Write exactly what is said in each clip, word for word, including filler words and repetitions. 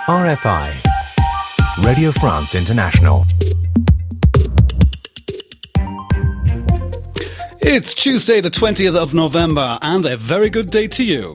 R F I, Radio France International. It's Tuesday the twentieth of November, and a very good day to you.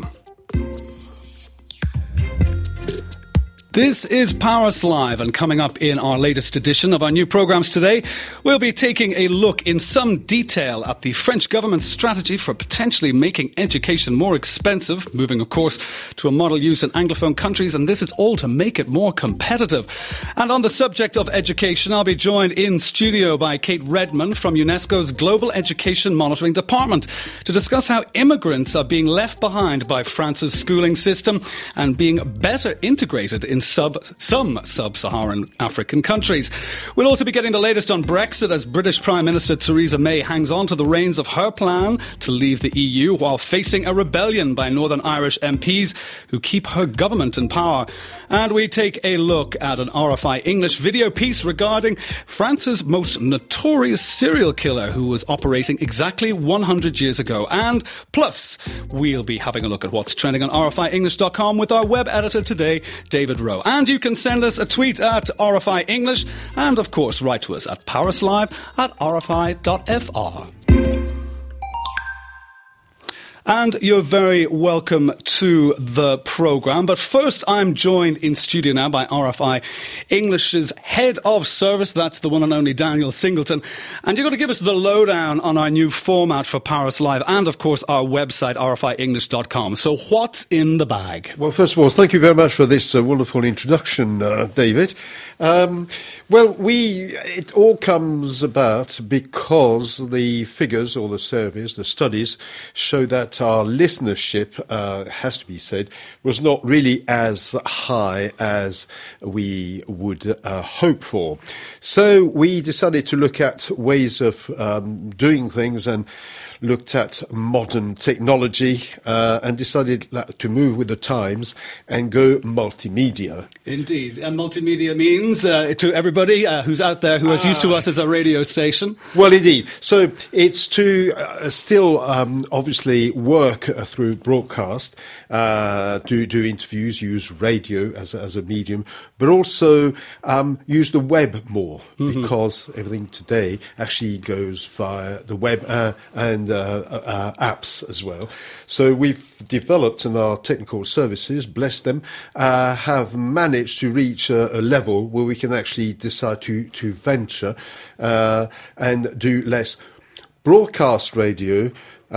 This is Paris Live, and coming up in our latest edition of our new programmes today, we'll be taking a look in some detail at the French government's strategy for potentially making education more expensive, moving, of course, to a model used in Anglophone countries, and this is all to make it more competitive. And on the subject of education, I'll be joined in studio by Kate Redmond from UNESCO's Global Education Monitoring Department to discuss how immigrants are being left behind by France's schooling system and being better integrated in Sub, some sub-Saharan African countries. We'll also be getting the latest on Brexit as British Prime Minister Theresa May hangs on to the reins of her plan to leave the E U while facing a rebellion by Northern Irish M Ps who keep her government in power. And we take a look at an R F I English video piece regarding France's most notorious serial killer who was operating exactly one hundred years ago. And plus, we'll be having a look at what's trending on R F I English dot com with our web editor today, David Rowe. And you can send us a tweet at R F I English and, of course, write to us at parislive at r f i dot f r. And you're very welcome to the programme. But first, I'm joined in studio now by R F I English's Head of Service. That's the one and only Daniel Singleton. And you're going to give us the lowdown on our new format for Paris Live and, of course, our website, r f i english dot com. So what's in the bag? Well, first of all, thank you very much for this uh, wonderful introduction, uh, David. Um, well, we it all comes about because the figures or the surveys, the studies, show that our listenership, uh, has to be said, was not really as high as we would uh, hope for. So we decided to look at ways of um, doing things and looked at modern technology uh, and decided to move with the times and go multimedia. Indeed. And multimedia means, uh, to everybody uh, who's out there who is used to us as a radio station. Well, indeed. So it's to uh, still um, obviously work uh, through broadcast, uh, do, do interviews, use radio as a, as a medium, but also um, use the web more, mm-hmm. because everything today actually goes via the web uh, and Uh, uh, apps as well. So we've developed in our technical services, bless them, uh, have managed to reach a, a level where we can actually decide to, to venture uh, and do less broadcast radio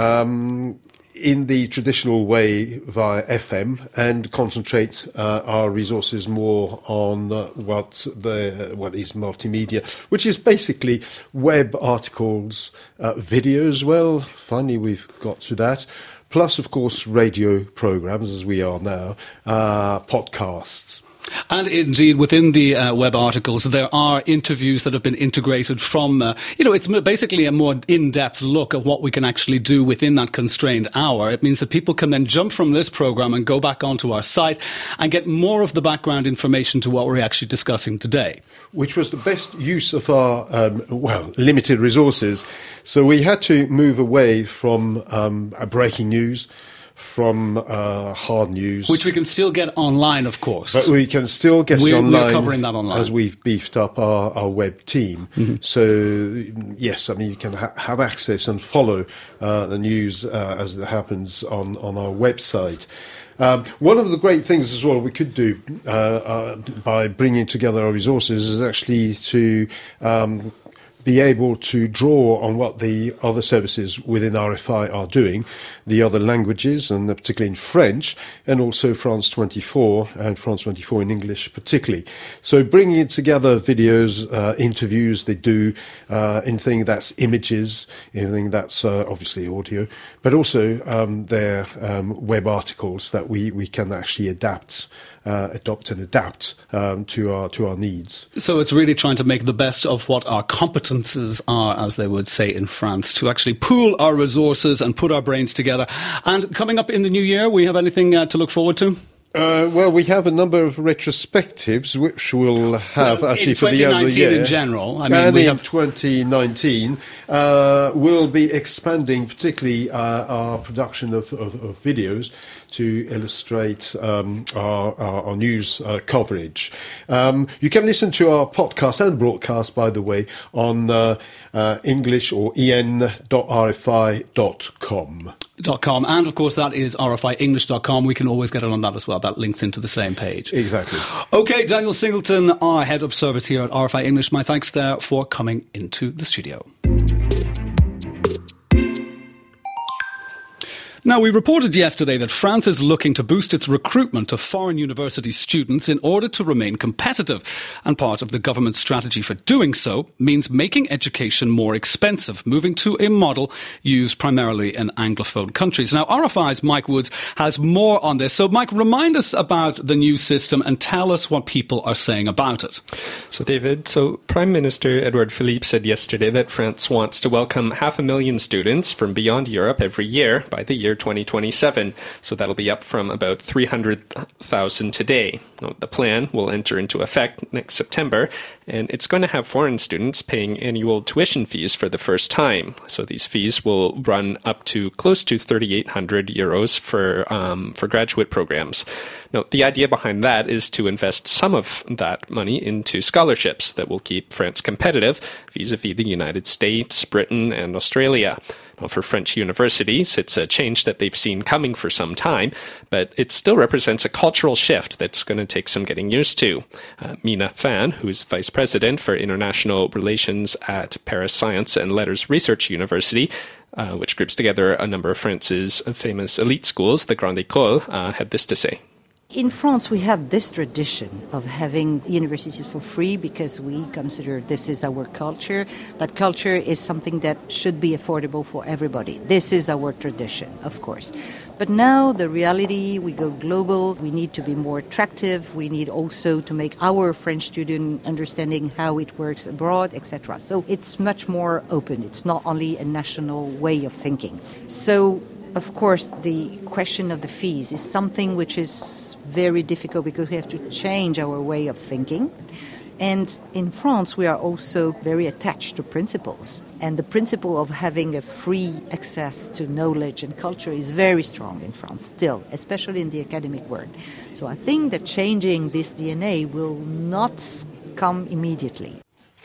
um, in the traditional way via F M and concentrate uh, our resources more on uh, what the what is multimedia, which is basically web articles, uh, videos. Well, finally we've got to that. Plus, of course, radio programs, as we are now, uh, podcasts. And indeed, within the uh, web articles, there are interviews that have been integrated from, uh, you know, it's basically a more in-depth look at what we can actually do within that constrained hour. It means that people can then jump from this programme and go back onto our site and get more of the background information to what we're actually discussing today. Which was the best use of our, um, well, limited resources. So we had to move away from um, breaking news, from uh, hard news. Which we can still get online, of course. But we can still get we're, it online. We're covering that online. As we've beefed up our, our web team. Mm-hmm. So, yes, I mean, you can ha- have access and follow uh, the news uh, as it happens on, on our website. Um, one of the great things as well we could do uh, uh, by bringing together our resources is actually to um, be able to draw on what the other services within R F I are doing, the other languages, and particularly in French, and also France twenty-four, and France twenty-four in English particularly. So bringing together videos, uh, interviews, they do uh, anything that's images, anything that's uh, obviously audio, but also um, their um, web articles that we, we can actually adapt Uh, adopt and adapt um, to our to our needs. So it's really trying to make the best of what our competences are, as they would say in France, to actually pool our resources and put our brains together. And coming up in the new year, we have anything uh, to look forward to? Uh, well, we have a number of retrospectives which we'll have well, actually in for the end of the year. in general. I mean, and we in have twenty nineteen, uh, we'll be expanding particularly uh, our production of, of, of videos to illustrate um, our, our, our news uh, coverage. Um, you can listen to our podcast and broadcast, by the way, on uh, uh, English or en dot r f i dot com. Dot com. And of course that is r f i english dot com. We can always get it on that as well. That links into the same page. Exactly. Okay, Daniel Singleton, our head of service here at R F I English. My thanks there for coming into the studio. Now, we reported yesterday that France is looking to boost its recruitment of foreign university students in order to remain competitive. And part of the government's strategy for doing so means making education more expensive, moving to a model used primarily in Anglophone countries. Now, R F I's Mike Woods has more on this. So, Mike, remind us about the new system and tell us what people are saying about it. So, David, so Prime Minister Edouard Philippe said yesterday that France wants to welcome half a million students from beyond Europe every year by the year twenty twenty-seven, so that'll be up from about three hundred thousand today. Now, the plan will enter into effect next September, and it's going to have foreign students paying annual tuition fees for the first time. So these fees will run up to close to thirty-eight hundred euros for um, for graduate programs. Now, the idea behind that is to invest some of that money into scholarships that will keep France competitive vis-a-vis the United States, Britain, and Australia. Now, for French universities, it's a change that they've seen coming for some time, but it still represents a cultural shift that's going to take some getting used to. Uh, Mina Fan, who's vice president for international relations at Paris Science and Letters Research University, uh, which groups together a number of France's famous elite schools, the Grande École, uh, had this to say. In France, we have this tradition of having universities for free because we consider this is our culture. That culture is something that should be affordable for everybody. This is our tradition, of course. But now the reality, we go global, we need to be more attractive, we need also to make our French student understanding how it works abroad, et cetera. So it's much more open. It's not only a national way of thinking. So of course, the question of the fees is something which is very difficult because we have to change our way of thinking. And in France, we are also very attached to principles. And the principle of having a free access to knowledge and culture is very strong in France still, especially in the academic world. So I think that changing this D N A will not come immediately.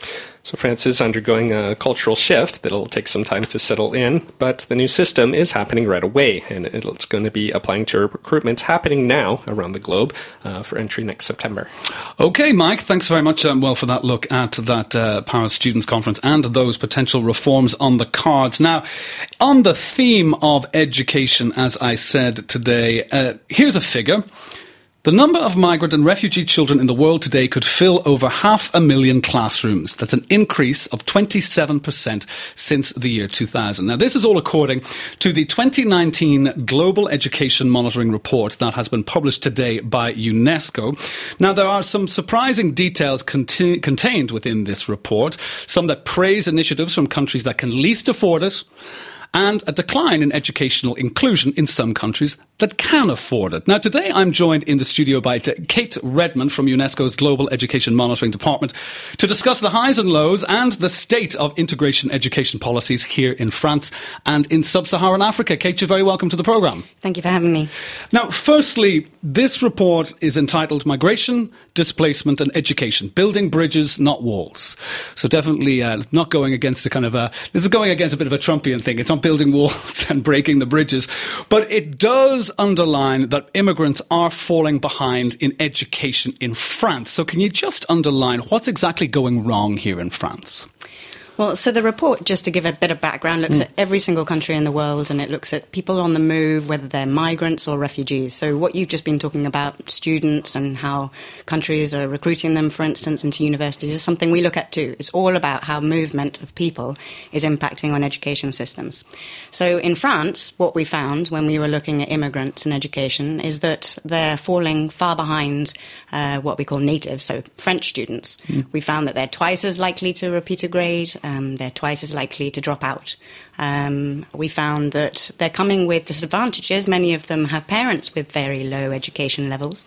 So France is undergoing a cultural shift that'll take some time to settle in, but the new system is happening right away, and it's going to be applying to recruitment happening now around the globe uh, for entry next September. Okay, Mike, thanks very much um, well, for that look at that uh, Paris Students' Conference and those potential reforms on the cards. Now, on the theme of education, as I said today, uh, here's a figure. The number of migrant and refugee children in the world today could fill over half a million classrooms. That's an increase of twenty-seven percent since the year two thousand. Now, this is all according to the twenty nineteen Global Education Monitoring Report that has been published today by UNESCO. Now, there are some surprising details conti- contained within this report, some that praise initiatives from countries that can least afford it, and a decline in educational inclusion in some countries that can afford it. Now, today I'm joined in the studio by Kate Redmond from UNESCO's Global Education Monitoring Department to discuss the highs and lows and the state of integration education policies here in France and in sub-Saharan Africa. Kate, you're very welcome to the programme. Thank you for having me. Now, firstly, this report is entitled Migration, Displacement and Education, Building Bridges, Not Walls. So definitely uh, not going against a kind of a, this is going against a bit of a Trumpian thing. It's not building walls and breaking the bridges, but it does underline that immigrants are falling behind in education in France. So can you just underline what's exactly going wrong here in France? Well, so the report, just to give a bit of background, looks mm. at every single country in the world, and it looks at people on the move, whether they're migrants or refugees. So what you've just been talking about, students and how countries are recruiting them, for instance, into universities, is something we look at too. It's all about how movement of people is impacting on education systems. So in France, what we found when we were looking at immigrants and education is that they're falling far behind uh, what we call native, so French students. Mm. We found that they're twice as likely to repeat a grade. Um, they're twice as likely to drop out. Um, we found that they're coming with disadvantages. Many of them have parents with very low education levels.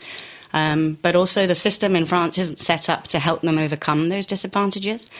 Um, but also the system in France isn't set up to help them overcome those disadvantages.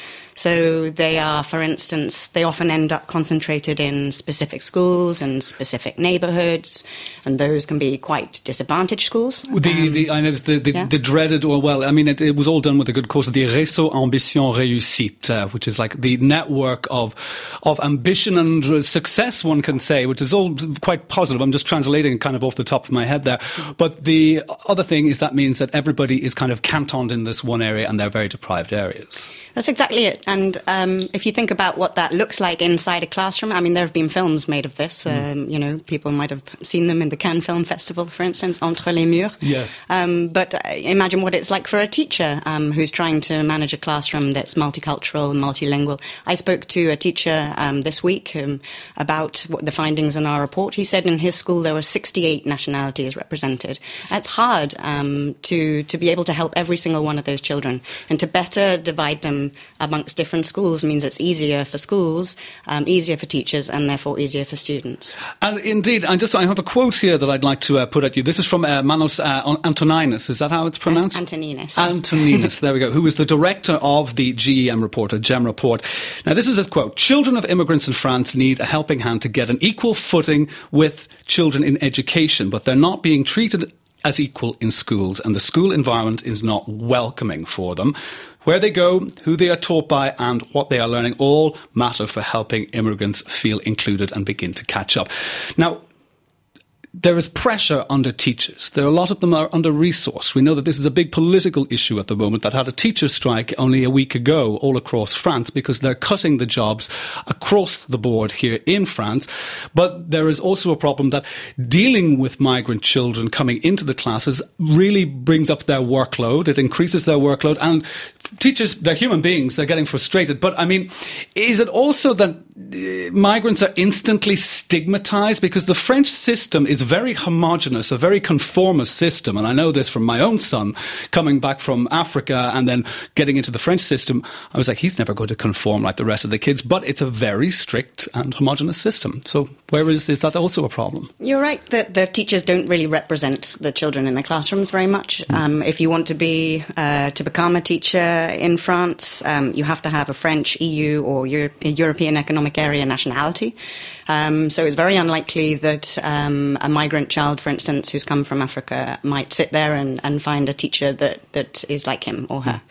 So they are, for instance, they often end up concentrated in specific schools and specific neighbourhoods, and those can be quite disadvantaged schools. The, um, the, I know it's the, the, yeah. the dreaded, or well, I mean, it, it was all done with a good cause of the Réseau Ambition Réussite, uh, which is like the network of of ambition and success, one can say, which is all quite positive. I'm just translating kind of off the top of my head there. But the other thing is that means that everybody is kind of cantoned in this one area, and they're very deprived areas. That's exactly it. And um, if you think about what that looks like inside a classroom, I mean, there have been films made of this. Mm. Um, you know, people might have seen them in the Cannes Film Festival, for instance, Entre les Murs. Yeah. Um, but uh, imagine what it's like for a teacher um, who's trying to manage a classroom that's multicultural and multilingual. I spoke to a teacher um, this week um, about what the findings in our report. He said in his school there were sixty-eight nationalities represented. That's hard um, to, to be able to help every single one of those children, and to better divide them amongst different schools means it's easier for schools, um, easier for teachers, and therefore easier for students. And indeed, I just I have a quote here that I'd like to uh, put at you. This is from uh, Manos uh, Antoninus. Is that how it's pronounced? Ant- Antoninus. Antoninus, there we go, who is the director of the G E M report, a GEM report. Now, this is a quote. Children of immigrants in France need a helping hand to get an equal footing with children in education, but they're not being treated as equal in schools, and the school environment is not welcoming for them. Where they go, who they are taught by, and what they are learning all matter for helping immigrants feel included and begin to catch up. Now, there is pressure under teachers. There are a lot of them are under-resourced. We know that this is a big political issue at the moment that had a teacher strike only a week ago all across France because they're cutting the jobs across the board here in France. But there is also a problem that dealing with migrant children coming into the classes really brings up their workload. It increases their workload. And teachers, they're human beings. They're getting frustrated. But, I mean, is it also that uh, migrants are instantly stigmatized? Because the French system is very homogenous, a very conformist system. And I know this from my own son, coming back from Africa and then getting into the French system. I was like, he's never going to conform like the rest of the kids. But it's a very strict and homogenous system. So where is, is that also a problem? You're right that the teachers don't really represent the children in the classrooms very much. Mm. Um, if you want to be, uh, to become a teacher in France, um, you have to have a French, E U or Euro- European Economic Area nationality. Um, so it's very unlikely that um, a migrant child, for instance, who's come from Africa might sit there and, and find a teacher that, that is like him or her.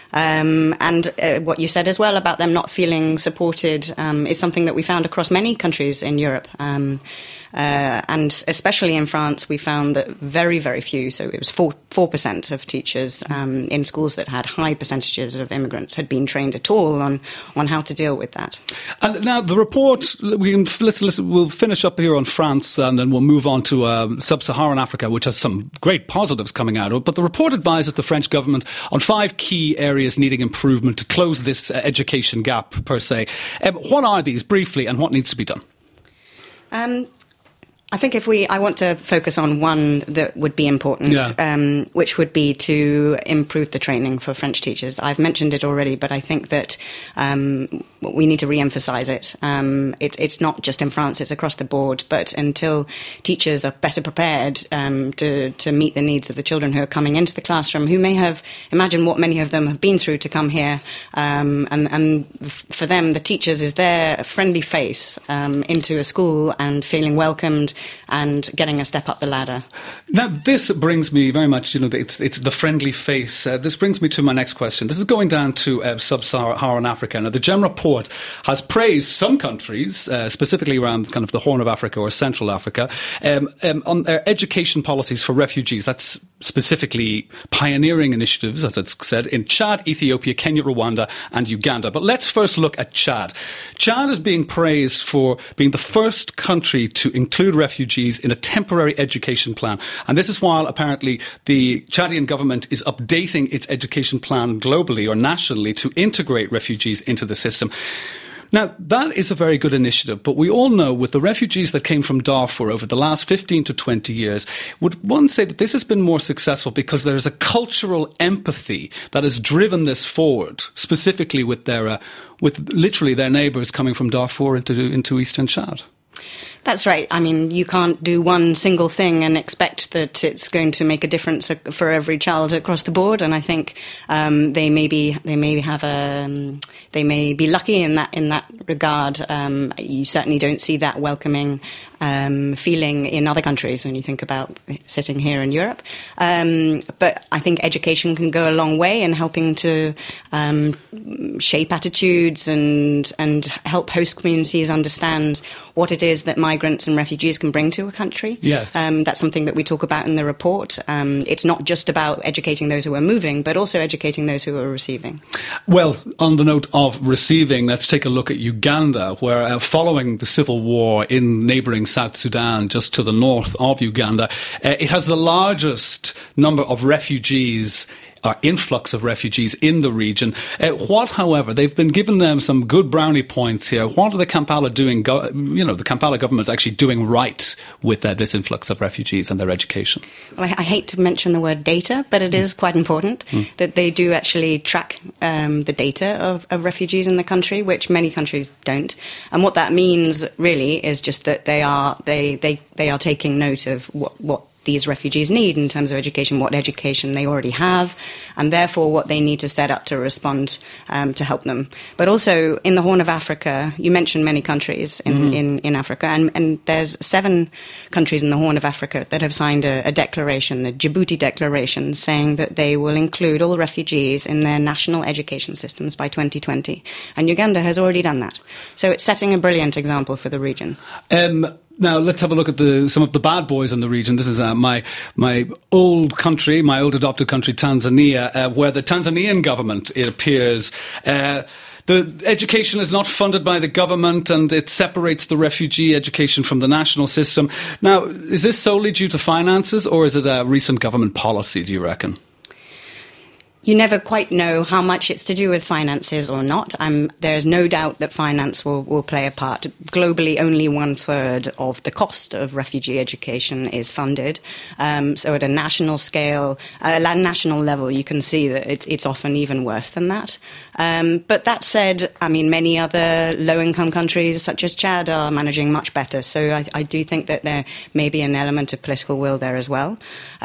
Um, and uh, what you said as well about them not feeling supported um, is something that we found across many countries in Europe. Um, uh, and especially in France, we found that very, very few, so it was four, four percent of teachers um, in schools that had high percentages of immigrants had been trained at all on, on how to deal with that. And now the report, we can, let's, let's, we'll finish up here on France and then we'll move on to um, sub-Saharan Africa, which has some great positives coming out of it. But the report advises the French government on five key areas needing improvement to close this uh, education gap, per se. Um, what are these, briefly, and what needs to be done? Um, I think if we, I want to focus on one that would be important, yeah. um, which would be to improve the training for French teachers. I've mentioned it already, but I think that um, we need to re-emphasize it. Um, it. It's not just in France, it's across the board, but until teachers are better prepared um, to, to meet the needs of the children who are coming into the classroom, who may have, imagine what many of them have been through to come here, um, and, and for them, the teachers is their friendly face um, into a school and feeling welcomed and getting a step up the ladder. Now, this brings me very much, you know, it's it's the friendly face. Uh, this brings me to my next question. This is going down to uh, sub-Saharan Africa. Now, the GEM report has praised some countries, uh, specifically around kind of the Horn of Africa or Central Africa, um, um, on their education policies for refugees. That's specifically pioneering initiatives, as it's said, in Chad, Ethiopia, Kenya, Rwanda, and Uganda. But let's first look at Chad. Chad is being praised for being the first country to include refugees in a temporary education plan. And this is while apparently the Chadian government is updating its education plan globally or nationally to integrate refugees into the system. Now, that is a very good initiative, but we all know with the refugees that came from Darfur over the last fifteen to twenty years, would one say that this has been more successful because there is a cultural empathy that has driven this forward, specifically with their, uh, with literally their neighbours coming from Darfur into, into eastern Chad? That's right. I mean, you can't do one single thing and expect that it's going to make a difference for every child across the board. And I think um, they may be they may have a um, they may be lucky in that in that regard. Um, you certainly don't see that welcoming um, feeling in other countries when you think about sitting here in Europe. Um, but I think education can go a long way in helping to um, shape attitudes and and help host communities understand what it is that migrants and refugees can bring to a country. Yes. Um, that's something that we talk about in the report. Um, it's not just about educating those who are moving, but also educating those who are receiving. Well, on the note of receiving, let's take a look at Uganda, where uh, following the civil war in neighbouring South Sudan, just to the north of Uganda, uh, it has the largest number of refugees or influx of refugees in the region. Uh, what, however, they've been given them some good brownie points here. What are the Kampala doing, go, you know, the Kampala government actually doing right with uh, this influx of refugees and their education? Well, I, I hate to mention the word data, but it mm. is quite important mm. that they do actually track um, the data of, of refugees in the country, which many countries don't. And what that means really is just that they are they they, they are taking note of what what these refugees need in terms of education, what education they already have, and therefore what they need to set up to respond um, to help them. But also in the Horn of Africa, you mentioned many countries in, mm-hmm. in, in Africa, and, and there's seven countries in the Horn of Africa that have signed a, a declaration, the Djibouti Declaration, saying that they will include all refugees in their national education systems by twenty twenty. And Uganda has already done that. So it's setting a brilliant example for the region. Um Now, let's have a look at the, some of the bad boys in the region. This is uh, my my old country, my old adopted country, Tanzania, uh, where the Tanzanian government, it appears, uh, the education is not funded by the government and it separates the refugee education from the national system. Now, is this solely due to finances or is it a recent government policy, do you reckon? You never quite know how much it's to do with finances or not. Um, there's no doubt that finance will, will play a part. Globally, only one third of the cost of refugee education is funded. Um, so at a national scale, uh, at a national level, you can see that it's, it's often even worse than that. Um, but that said, I mean, many other low-income countries, such as Chad, are managing much better. So I, I do think that there may be an element of political will there as well.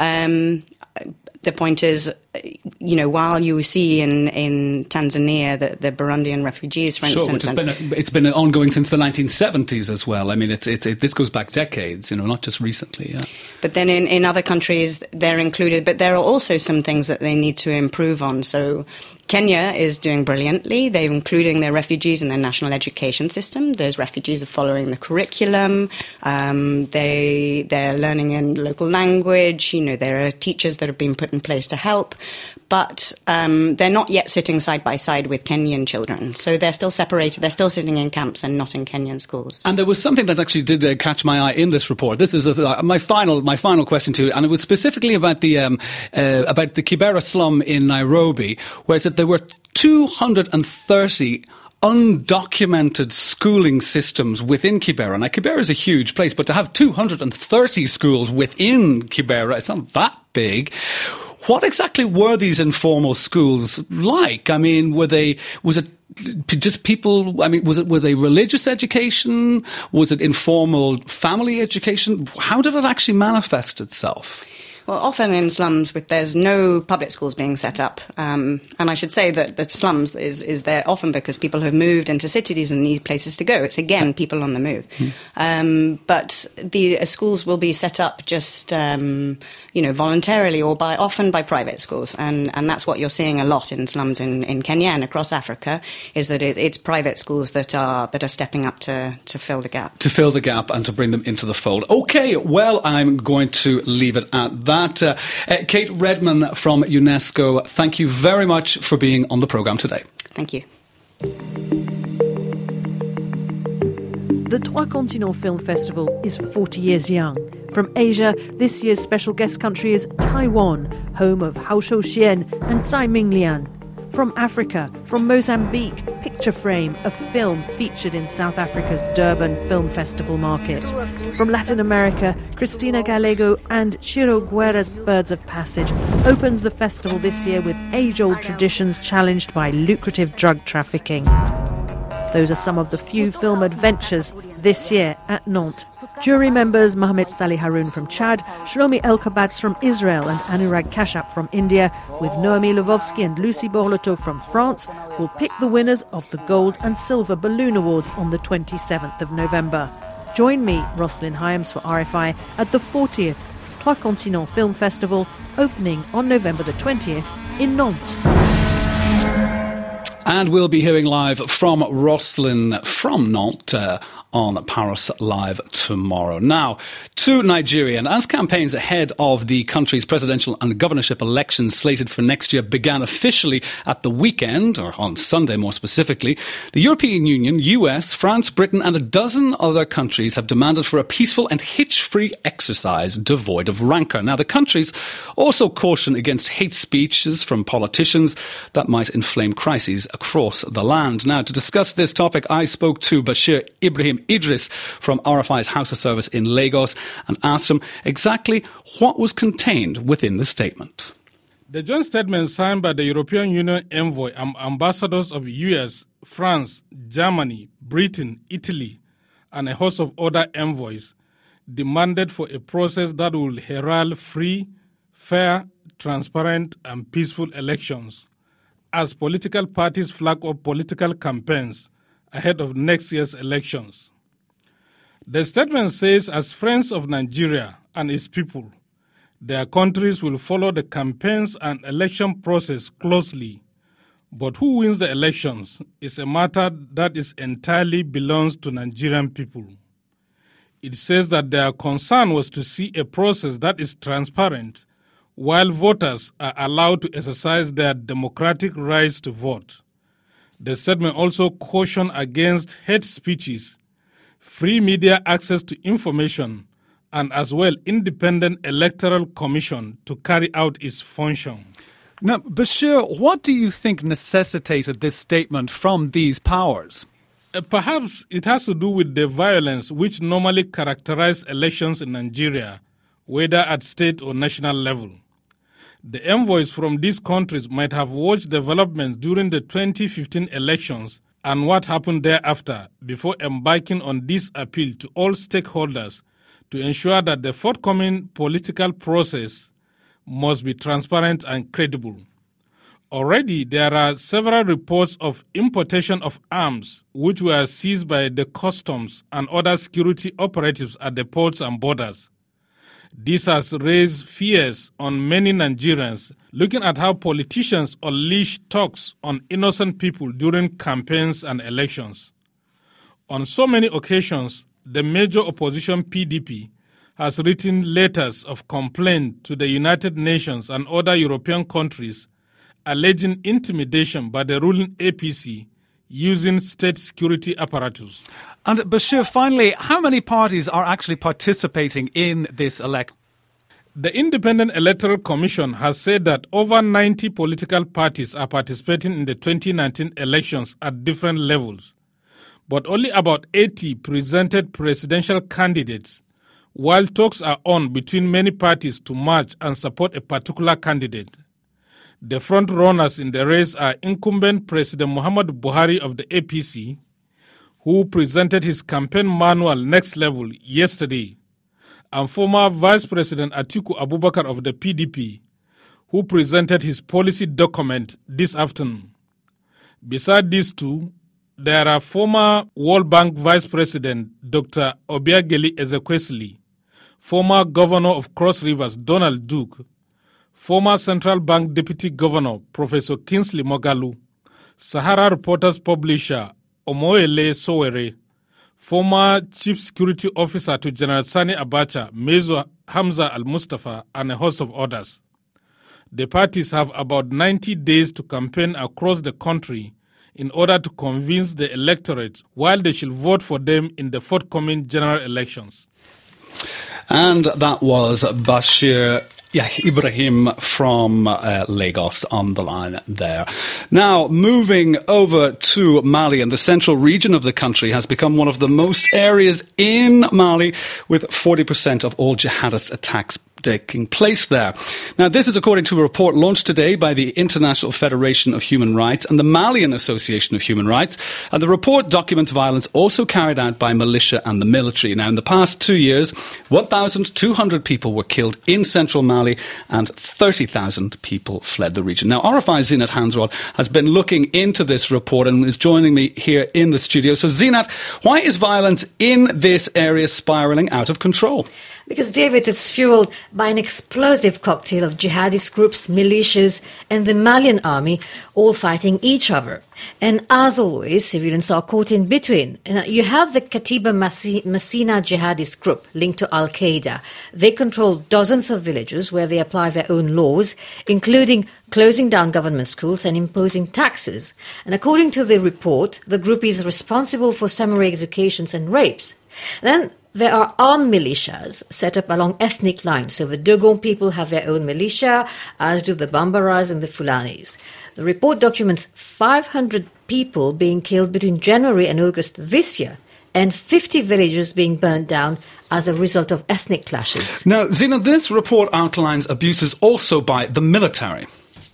Um, The point is, you know, while you see in, in Tanzania the, the Burundian refugees, for sure, instance... Sure, it's been, a, it's been ongoing since the nineteen seventies as well. I mean, it's, it's, it, this goes back decades, you know, not just recently, yeah. But then in, in other countries, they're included, but there are also some things that they need to improve on. So Kenya is doing brilliantly. They're including their refugees in their national education system. Those refugees are following the curriculum. Um, they, they're learning in local language. You know, there are teachers that have been put in place to help. But um, they're not yet sitting side by side with Kenyan children. So they're still separated. They're still sitting in camps and not in Kenyan schools. And there was something that actually did uh, catch my eye in this report. This is a, uh, my final my final question to you, and it was specifically about the um, uh, about the Kibera slum in Nairobi, where it said there were two hundred thirty undocumented schooling systems within Kibera. Now, Kibera is a huge place, but to have two hundred thirty schools within Kibera, it's not that big. What exactly were these informal schools like? I mean, were they, was it just people, I mean, was it, were they religious education? Was it informal family education? How did it actually manifest itself? Well, often in slums, with there's no public schools being set up, um, and I should say that the slums is, is there often because people have moved into cities and need places to go. It's again people on the move, mm. um, but the uh, schools will be set up just um, you know voluntarily or by often by private schools, and and that's what you're seeing a lot in slums in, in Kenya and across Africa, is that it, it's private schools that are that are stepping up to to fill the gap, to fill the gap and to bring them into the fold. Okay, well, I'm going to leave it at that. That. Uh, uh, Kate Redman from UNESCO, thank you very much for being on the programme today. Thank you. The Trois Continents Film Festival is forty years young. From Asia, this year's special guest country is Taiwan, home of Hao Shouxian and Tsai Ming-lian. From Africa, from Mozambique, Picture Frame, a film featured in South Africa's Durban Film Festival market. From Latin America, Cristina Gallego and Ciro Guerra's Birds of Passage opens the festival this year with age-old traditions challenged by lucrative drug trafficking. Those are some of the few film adventures this year at Nantes. Jury members Mohamed Salih Haroun from Chad, Shlomi Elkabats from Israel and Anurag Kashyap from India, with Noémie Lvovsky and Lucie Borlotto from France, will pick the winners of the Gold and Silver Balloon Awards on the twenty-seventh of November. Join me, Roslyn Hyams, for R F I at the fortieth Trois Continents Film Festival, opening on November the twentieth in Nantes. And we'll be hearing live from Roslyn from Nantes uh, on Paris Live tomorrow. Now, to Nigeria. And as campaigns ahead of the country's presidential and governorship elections slated for next year began officially at the weekend, or on Sunday more specifically, the European Union, U S, France, Britain and a dozen other countries have demanded for a peaceful and hitch-free exercise devoid of rancour. Now, the countries also caution against hate speeches from politicians that might inflame crises across the land. Now, to discuss this topic, I spoke to Bashir Ibrahim Idris from R F I's House of Service in Lagos and asked him exactly what was contained within the statement. The joint statement signed by the European Union envoy and ambassadors of U S, France, Germany, Britain, Italy, and a host of other envoys demanded for a process that will herald free, fair, transparent, and peaceful elections as political parties flag up political campaigns ahead of next year's elections. The statement says, as friends of Nigeria and its people, their countries will follow the campaigns and election process closely. But who wins the elections is a matter that is entirely belongs to Nigerian people. It says that their concern was to see a process that is transparent, while voters are allowed to exercise their democratic rights to vote. The statement also cautioned against hate speeches, free media access to information, and as well independent electoral commission to carry out its function. Now, Bashir, what do you think necessitated this statement from these powers? Uh, perhaps it has to do with the violence which normally characterize elections in Nigeria, whether at state or national level. The envoys from these countries might have watched developments during the twenty fifteen elections and what happened thereafter before embarking on this appeal to all stakeholders to ensure that the forthcoming political process must be transparent and credible. Already, there are several reports of importation of arms which were seized by the customs and other security operatives at the ports and borders. This has raised fears on many Nigerians looking at how politicians unleash talks on innocent people during campaigns and elections. On so many occasions, the major opposition P D P has written letters of complaint to the United Nations and other European countries alleging intimidation by the ruling A P C using state security apparatus. And Bashir, finally, how many parties are actually participating in this election? The Independent Electoral Commission has said that over ninety political parties are participating in the twenty nineteen elections at different levels, but only about eighty presented presidential candidates, while talks are on between many parties to match and support a particular candidate. The front runners in the race are incumbent President Muhammadu Buhari of the A P C, who presented his campaign manual Next Level yesterday, and former Vice President Atiku Abubakar of the P D P, who presented his policy document this afternoon. Beside these two, there are former World Bank Vice President Doctor Obiageli Ezekwesili, former Governor of Cross Rivers Donald Duke, former Central Bank Deputy Governor Professor Kingsley Moghalu, Sahara Reporters publisher Omoyele Sowore, former Chief Security Officer to General Sani Abacha, Mezo Hamza Al-Mustafa, and a host of others. The parties have about ninety days to campaign across the country in order to convince the electorate while they should vote for them in the forthcoming general elections. And that was Bashir Yeah, Ibrahim from uh, Lagos on the line there. Now, moving over to Mali, and the central region of the country has become one of the most areas in Mali with forty percent of all jihadist attacks taking place there. Now, this is according to a report launched today by the International Federation of Human Rights and the Malian Association of Human Rights. And the report documents violence also carried out by militia and the military. Now, in the past two years, one thousand two hundred people were killed in central Mali and thirty thousand people fled the region. Now, R F I's Zeenat Hansrod has been looking into this report and is joining me here in the studio. So, Zeenat, why is violence in this area spiralling out of control? Because, David, it's fueled by an explosive cocktail of jihadist groups, militias and the Malian army all fighting each other. And as always, civilians are caught in between. And you have the Katiba Masina jihadist group linked to Al-Qaeda. They control dozens of villages where they apply their own laws, including closing down government schools and imposing taxes. And according to the report, the group is responsible for summary executions and rapes. Then there are armed militias set up along ethnic lines. So the Dogon people have their own militia, as do the Bambaras and the Fulanis. The report documents five hundred people being killed between January and August this year, and fifty villages being burnt down as a result of ethnic clashes. Now, Zina, this report outlines abuses also by the military.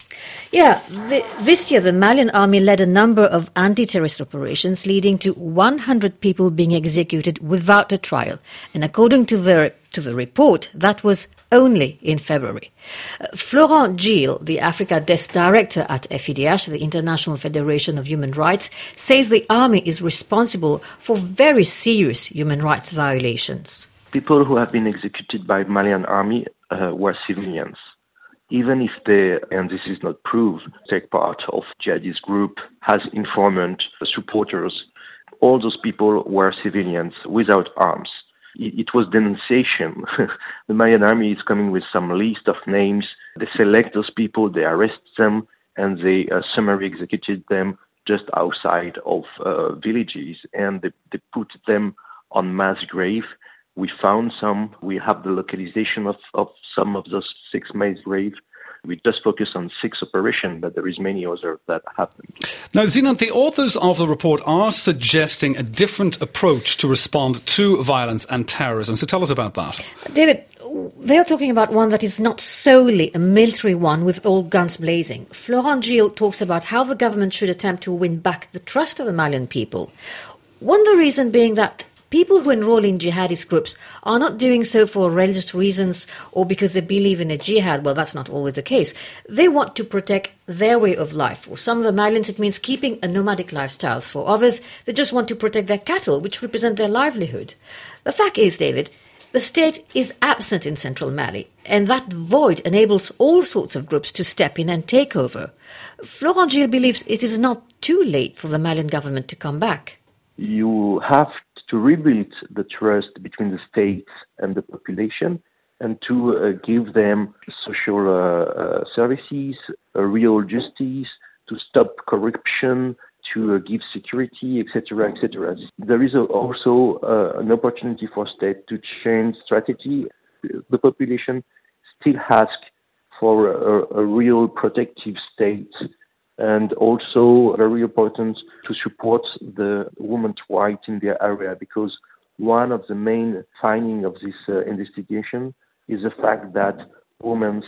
Yeah, th- this year the Malian army led a number of anti-terrorist operations leading to one hundred people being executed without a trial. And according to the, to the report, that was only in February. Uh, Florent Gilles, the Africa Desk Director at F I D H, the International Federation of Human Rights, says the army is responsible for very serious human rights violations. People who have been executed by Malian army uh, were civilians. Even if they, and this is not proved, take part of jihadist group, has informant supporters, all those people were civilians without arms. It, it was denunciation. The Malian army is coming with some list of names. They select those people, they arrest them, and they uh, summarily executed them just outside of uh, villages, and they, they put them on mass grave. We found some. We have the localization of, of some of those six mass graves. We just focus on six operations, but there is many others that happened. Now, Zina, the authors of the report are suggesting a different approach to respond to violence and terrorism. So tell us about that. David, they are talking about one that is not solely a military one with all guns blazing. Florent Gilles talks about how the government should attempt to win back the trust of the Malian people. One of the reasons being that people who enroll in jihadist groups are not doing so for religious reasons or because they believe in a jihad. Well, that's not always the case. They want to protect their way of life. For some of the Malians, it means keeping a nomadic lifestyle. For others, they just want to protect their cattle, which represent their livelihood. The fact is, David, the state is absent in central Mali, and that void enables all sorts of groups to step in and take over. Florent Gilles believes it is not too late for the Malian government to come back. You have to rebuild the trust between the state and the population and to uh, give them social uh, uh, services, uh, real justice, to stop corruption, to uh, give security, et cetera, et cetera. There is a, also uh, an opportunity for state to change strategy. The population still asks for a, a real protective state, and also very important to support the women's rights in their area, because one of the main findings of this uh, investigation is the fact that women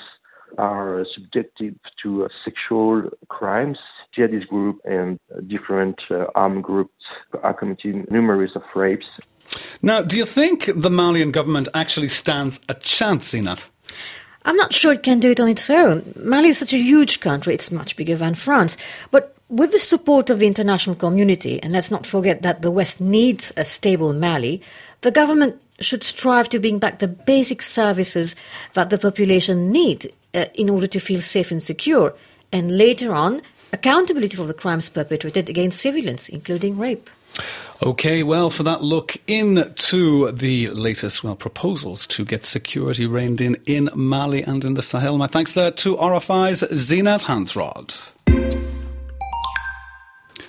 are subjected to uh, sexual crimes. Jihadist group and different uh, armed groups are committing numerous of rapes. Now, do you think the Malian government actually stands a chance, Zeenat? I'm not sure it can do it on its own. Mali is such a huge country, it's much bigger than France. But with the support of the international community, and let's not forget that the West needs a stable Mali, the government should strive to bring back the basic services that the population need uh, in order to feel safe and secure. And later on, accountability for the crimes perpetrated against civilians, including rape. OK, well, for that look into the latest, well, proposals to get security reined in in Mali and in the Sahel, my thanks there to R F I's Zeenat Hansrod.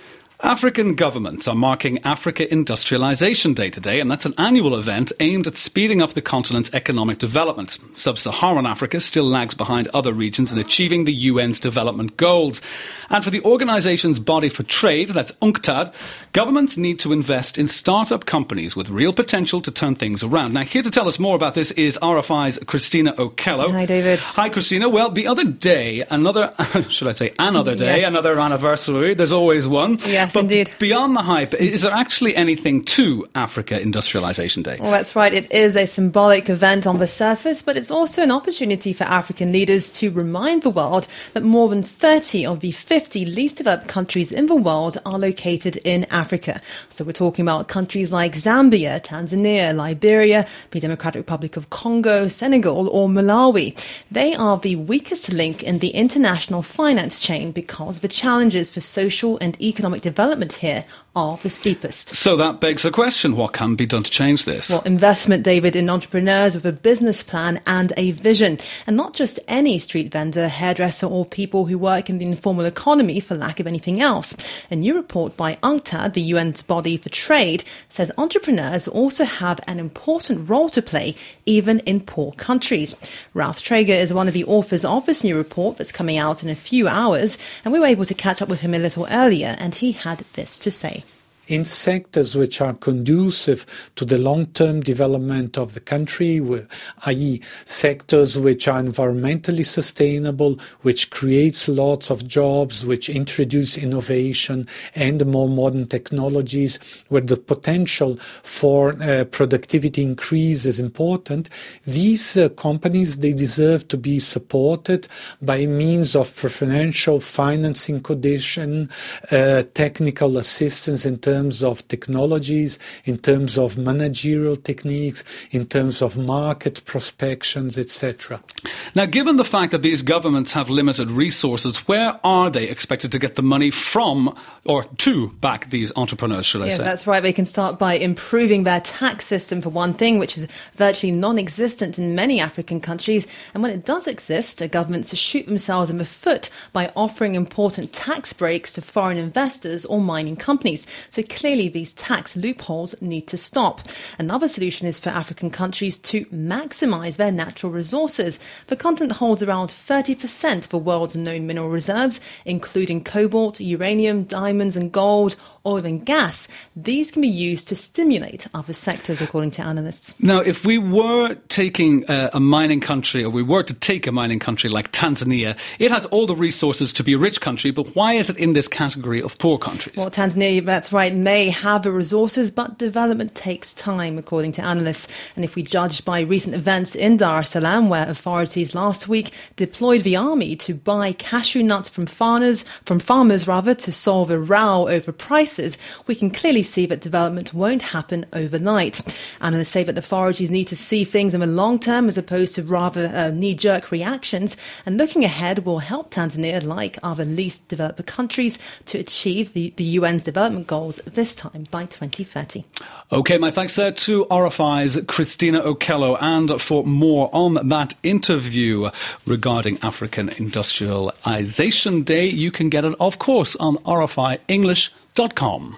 African governments are marking Africa Industrialisation Day today, and that's an annual event aimed at speeding up the continent's economic development. Sub-Saharan Africa still lags behind other regions in achieving the U N's development goals. And for the organisation's body for trade, that's UNCTAD, governments need to invest in start-up companies with real potential to turn things around. Now, here to tell us more about this is R F I's Christina Okello. Hi, David. Hi, Christina. Well, the other day, another, should I say another day, yes. another anniversary, there's always one. Yes, but indeed. Beyond the hype, is there actually anything to Africa Industrialisation Day? Well, that's right. It is a symbolic event on the surface, but it's also an opportunity for African leaders to remind the world that more than thirty of the fifty least developed countries in the world are located in Africa. So we're talking about countries like Zambia, Tanzania, Liberia, the Democratic Republic of Congo, Senegal or Malawi. They are the weakest link in the international finance chain because the challenges for social and economic development here are the steepest. So that begs the question, what can be done to change this? Well, investment, David, in entrepreneurs with a business plan and a vision. And not just any street vendor, hairdresser or people who work in the informal economy for lack of anything else. A new report by UNCTAD, the U N's body for trade, says entrepreneurs also have an important role to play, even in poor countries. Ralph Traeger is one of the authors of this new report that's coming out in a few hours, and we were able to catch up with him a little earlier, and he had this to say. In sectors which are conducive to the long-term development of the country, that is sectors which are environmentally sustainable, which creates lots of jobs, which introduce innovation and more modern technologies, where the potential for uh, productivity increase is important, these uh, companies, they deserve to be supported by means of preferential financing condition, uh, technical assistance in terms In terms of technologies, in terms of managerial techniques, in terms of market prospections, et cetera. Now, given the fact that these governments have limited resources, where are they expected to get the money from or to back these entrepreneurs, should I yeah, say? That's right. They can start by improving their tax system, for one thing, which is virtually non-existent in many African countries. And when it does exist, governments shoot themselves in the foot by offering important tax breaks to foreign investors or mining companies. So clearly, these tax loopholes need to stop. Another solution is for African countries to maximise their natural resources. The continent holds around thirty percent of the world's known mineral reserves, including cobalt, uranium, diamonds and gold, oil and gas. These can be used to stimulate other sectors, according to analysts. Now, if we were taking a, a mining country, or we were to take a mining country like Tanzania, it has all the resources to be a rich country, but why is it in this category of poor countries? Well, Tanzania, that's right, may have the resources, but development takes time, according to analysts. And if we judge by recent events in Dar es Salaam, where authorities last week deployed the army to buy cashew nuts from farmers, from farmers rather, to solve a row over prices, we can clearly see that development won't happen overnight. Analysts say that the authorities need to see things in the long term as opposed to rather uh, knee-jerk reactions, and looking ahead will help Tanzania, like other least developed countries, to achieve the, the U N's development goals this time by twenty thirty. OK, my thanks there to R F I's Christina Okello. And for more on that interview regarding African Industrialisation Day, you can get it, of course, on R F I English dot com.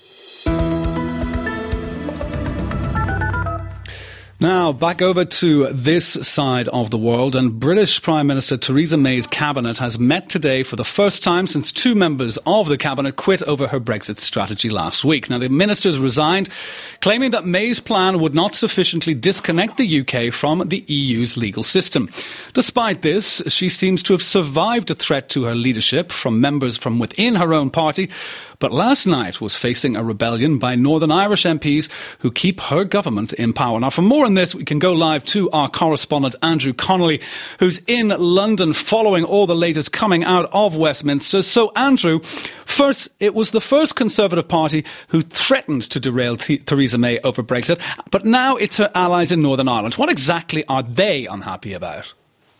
Now, back over to this side of the world, and British Prime Minister Theresa May's cabinet has met today for the first time since two members of the cabinet quit over her Brexit strategy last week. Now, the ministers resigned, claiming that May's plan would not sufficiently disconnect the U K from the E U's legal system. Despite this, she seems to have survived a threat to her leadership from members from within her own party, but last night was facing a rebellion by Northern Irish M Ps who keep her government in power. Now, for more on this, we can go live to our correspondent Andrew Connolly, who's in London following all the latest coming out of Westminster. So, Andrew, first, it was the first Conservative Party who threatened to derail Th- Theresa May over Brexit, but now it's her allies in Northern Ireland. What exactly are they unhappy about?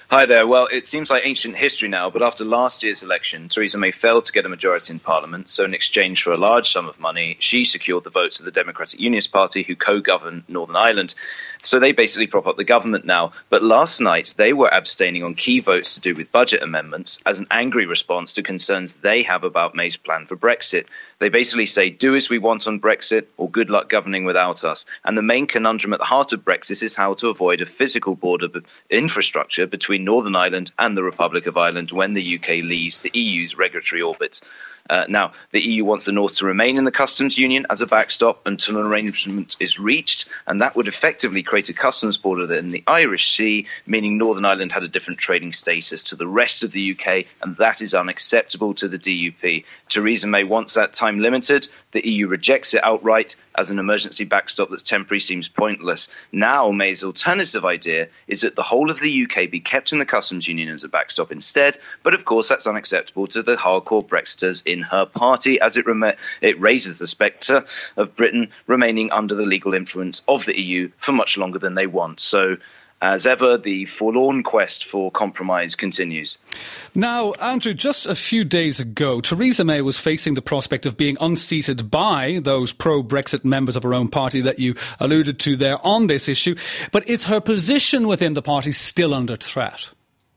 Hi there. Well, it seems like ancient history now, but after last year's election, Theresa May failed to get a majority in Parliament, so in exchange for a large sum of money, she secured the votes of the Democratic Unionist Party, who co-govern Northern Ireland. So they basically prop up the government now. But last night, they were abstaining on key votes to do with budget amendments as an angry response to concerns they have about May's plan for Brexit. They basically say, do as we want on Brexit, or good luck governing without us. And the main conundrum at the heart of Brexit is how to avoid a physical border infrastructure between Northern Ireland and the Republic of Ireland when the U K leaves the E U's regulatory orbit. Uh, now, the E U wants the North to remain in the customs union as a backstop until an arrangement is reached, and that would effectively create a customs border in the Irish Sea, meaning Northern Ireland had a different trading status to the rest of the U K, and that is unacceptable to the D U P. Theresa May wants that time limited. The E U rejects it outright. As an emergency backstop that's temporary seems pointless. Now, May's alternative idea is that the whole of the U K be kept in the customs union as a backstop instead, but of course that's unacceptable to the hardcore Brexiters in her party, as it, rem- it raises the spectre of Britain remaining under the legal influence of the E U for much longer than they want. So, as ever, the forlorn quest for compromise continues. Now, Andrew, just a few days ago, Theresa May was facing the prospect of being unseated by those pro-Brexit members of her own party that you alluded to there on this issue. But is her position within the party still under threat?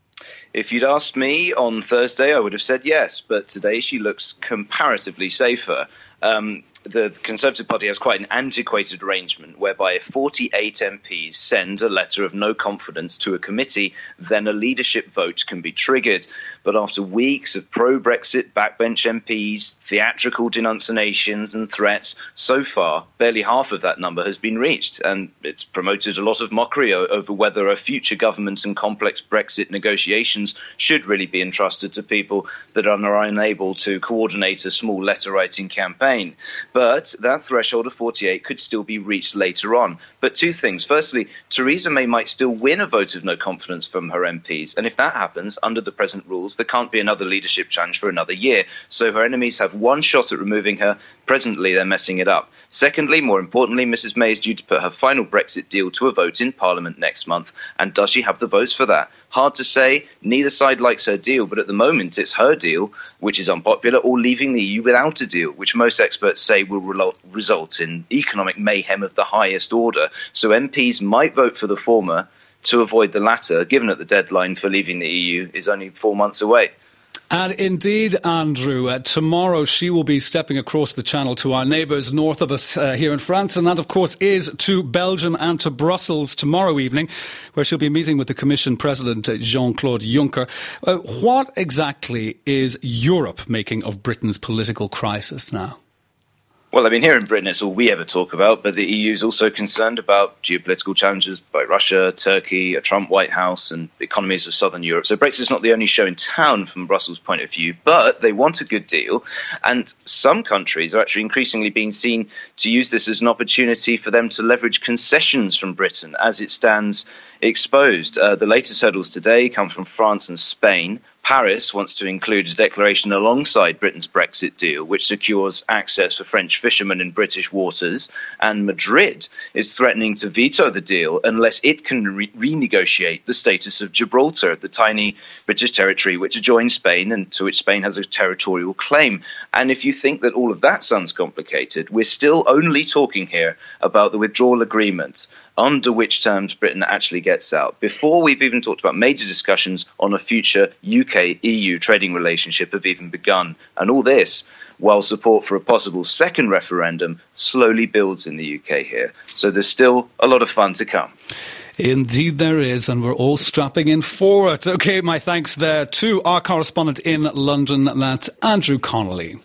If you'd asked me on Thursday, I would have said yes, but today she looks comparatively safer. Um, the Conservative Party has quite an antiquated arrangement whereby if forty-eight M Ps send a letter of no confidence to a committee, then a leadership vote can be triggered. But after weeks of pro-Brexit backbench M Ps, theatrical denunciations and threats, so far, barely half of that number has been reached. And it's promoted a lot of mockery over whether a future government and complex Brexit negotiations should really be entrusted to people that are unable to coordinate a small letter-writing campaign. But that threshold of forty-eight could still be reached later on. But two things. Firstly, Theresa May might still win a vote of no confidence from her M Ps. And if that happens, under the present rules, there can't be another leadership challenge for another year. So her enemies have one shot at removing her. Presently, they're messing it up. Secondly, more importantly, Missus May is due to put her final Brexit deal to a vote in Parliament next month. And does she have the votes for that? Hard to say. Neither side likes her deal, but at the moment it's her deal, which is unpopular, or leaving the E U without a deal, which most experts say will re- result in economic mayhem of the highest order. So M Ps might vote for the former to avoid the latter, given that the deadline for leaving the E U is only four months away. And indeed, Andrew, uh, tomorrow she will be stepping across the channel to our neighbours north of us uh, here in France, and that, of course, is to Belgium and to Brussels tomorrow evening, where she'll be meeting with the Commission President, uh, Jean-Claude Juncker. Uh, what exactly is Europe making of Britain's political crisis now? Well, I mean, here in Britain, it's all we ever talk about, but the E U is also concerned about geopolitical challenges by Russia, Turkey, a Trump White House, and economies of southern Europe. So Brexit is not the only show in town from Brussels' point of view, but they want a good deal. And some countries are actually increasingly being seen to use this as an opportunity for them to leverage concessions from Britain as it stands exposed. Uh, the latest hurdles today come from France and Spain. Paris wants to include a declaration alongside Britain's Brexit deal, which secures access for French fishermen in British waters. And Madrid is threatening to veto the deal unless it can re- renegotiate the status of Gibraltar, the tiny British territory which adjoins Spain and to which Spain has a territorial claim. And if you think that all of that sounds complicated, we're still only talking here about the withdrawal agreement, under which terms Britain actually gets out, before we've even talked about major discussions on a future U K E U trading relationship have even begun. And all this while support for a possible second referendum slowly builds in the U K here. So there's still a lot of fun to come. Indeed there is, and we're all strapping in for it. OK, my thanks there to our correspondent in London, that's Andrew Connolly.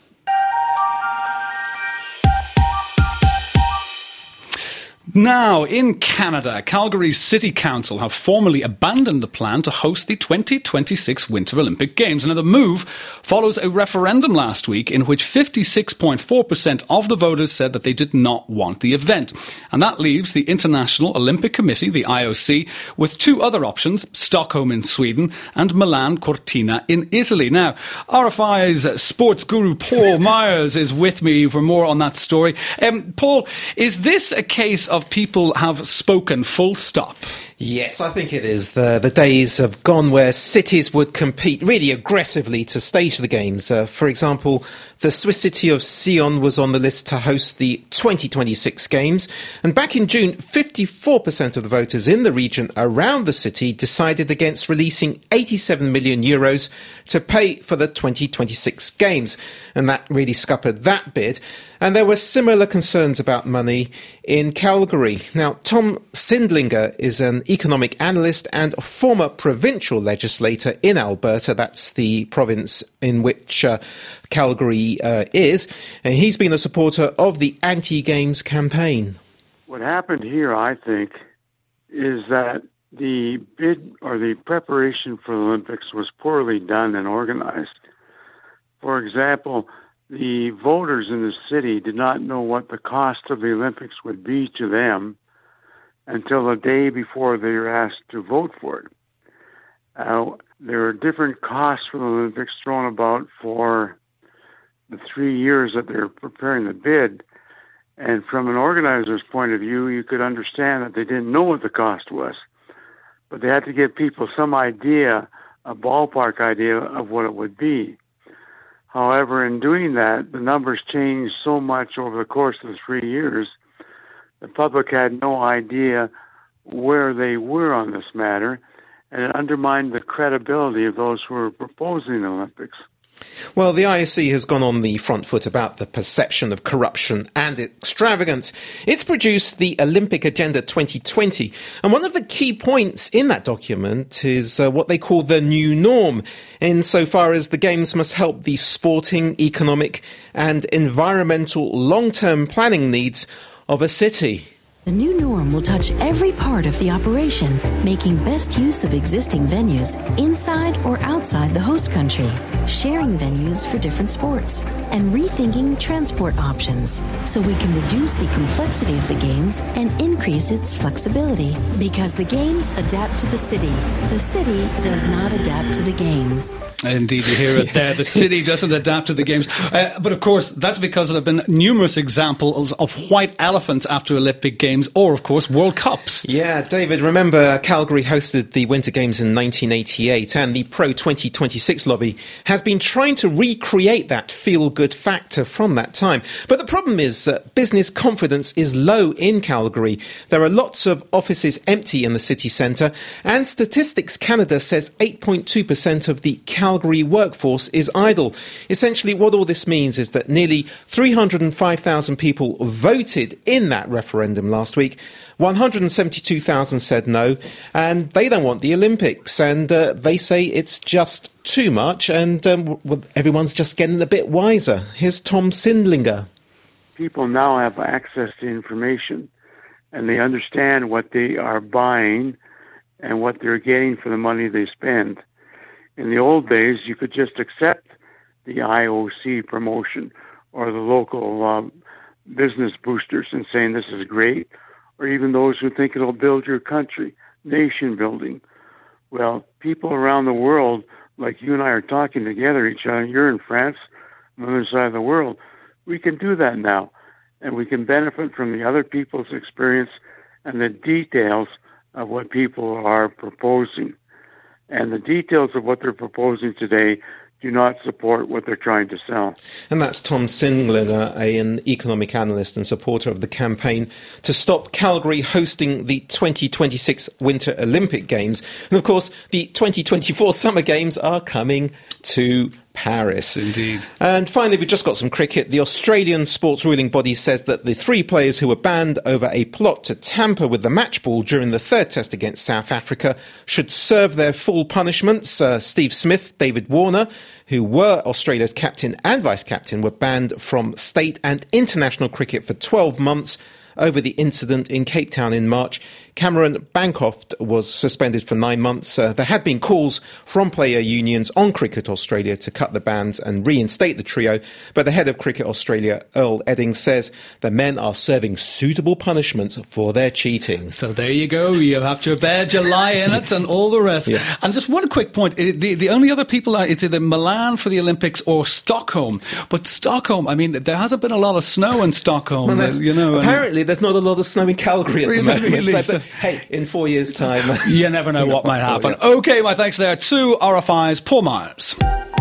Now, in Canada, Calgary's City Council have formally abandoned the plan to host the twenty twenty-six Winter Olympic Games. Now, the move follows a referendum last week in which fifty-six point four percent of the voters said that they did not want the event. And that leaves the International Olympic Committee, the I O C, with two other options, Stockholm in Sweden and Milan Cortina in Italy. Now, R F I's sports guru Paul Myers is with me for more on that story. Um, Paul, is this a case of people have spoken full stop? Yes, I think it is. The, the days have gone where cities would compete really aggressively to stage the games. Uh, for example, the Swiss city of Sion was on the list to host the twenty twenty-six games. And back in June, fifty-four percent of the voters in the region around the city decided against releasing eighty-seven million euros to pay for the twenty twenty-six games. And that really scuppered that bid. And there were similar concerns about money in Calgary. Now, Tom Sindlinger is an economic analyst and a former provincial legislator in Alberta. That's the province in which uh, Calgary uh, is. And he's been a supporter of the anti-games campaign. What happened here, I think, is that the bid or the preparation for the Olympics was poorly done and organized. For example, the voters in the city did not know what the cost of the Olympics would be to them until the day before they were asked to vote for it. Uh, there are different costs for the Olympics thrown about for the three years that they're preparing the bid. And from an organizer's point of view, you could understand that they didn't know what the cost was. But they had to give people some idea, a ballpark idea of what it would be. However, in doing that, the numbers changed so much over the course of the three years, the public had no idea where they were on this matter, and it undermined the credibility of those who were proposing the Olympics. Well, the I O C has gone on the front foot about the perception of corruption and extravagance. It's produced the Olympic Agenda twenty twenty, and one of the key points in that document is uh, what they call the new norm, insofar as the Games must help the sporting, economic and environmental long-term planning needs of a city. The new norm will touch every part of the operation, making best use of existing venues inside or outside the host country, sharing venues for different sports, and rethinking transport options so we can reduce the complexity of the Games and increase its flexibility. Because the Games adapt to the city. The city does not adapt to the Games. Indeed, you hear it there. The city doesn't adapt to the Games. Uh, but of course, that's because there have been numerous examples of white elephants after Olympic Games. Or, of course, World Cups. Yeah, David, remember Calgary hosted the Winter Games in nineteen eighty-eight, and the Pro twenty twenty-six lobby has been trying to recreate that feel-good factor from that time. But the problem is that business confidence is low in Calgary. There are lots of offices empty in the city centre, and Statistics Canada says eight point two percent of the Calgary workforce is idle. Essentially, what all this means is that nearly three hundred five thousand people voted in that referendum last Last week. one hundred seventy-two thousand said no, and they don't want the Olympics, and uh, they say it's just too much, and um, well, everyone's just getting a bit wiser. Here's Tom Sindlinger. People now have access to information, and they understand what they are buying and what they're getting for the money they spend. In the old days, you could just accept the I O C promotion or the local uh, business boosters and saying this is great, or even those who think it'll build your country, nation building. Well, people around the world, like you and I are talking together, each other, you're in France, on the other side of the world, we can do that now, and we can benefit from the other people's experience and the details of what people are proposing. And the details of what they're proposing today do not support what they're trying to sell. And that's Tom Sindlinger, an economic analyst and supporter of the campaign to stop Calgary hosting the twenty twenty-six Winter Olympic Games. And of course, the twenty twenty-four Summer Games are coming to Paris. Indeed. And finally, we've just got some cricket. The Australian sports ruling body says that the three players who were banned over a plot to tamper with the match ball during the third test against South Africa should serve their full punishments. Uh, Steve Smith, David Warner, who were Australia's captain and vice-captain, were banned from state and international cricket for twelve months over the incident in Cape Town in March. Cameron Bancroft was suspended for nine months. Uh, there had been calls from player unions on Cricket Australia to cut the bans and reinstate the trio, but the head of Cricket Australia, Earl Eddings, says the men are serving suitable punishments for their cheating. So there you go. You have to badge a lie in it and all the rest. Yeah. And just one quick point. The, the only other people are, it's either Milan for the Olympics or Stockholm. But Stockholm, I mean, there hasn't been a lot of snow in Stockholm. Well, you know, apparently, there's not a lot of snow in Calgary at really, the moment. Really, so, so, Hey, in four years' time. You never know what might happen. Oh, yeah. Okay, my thanks there to R F I's Paul Myers.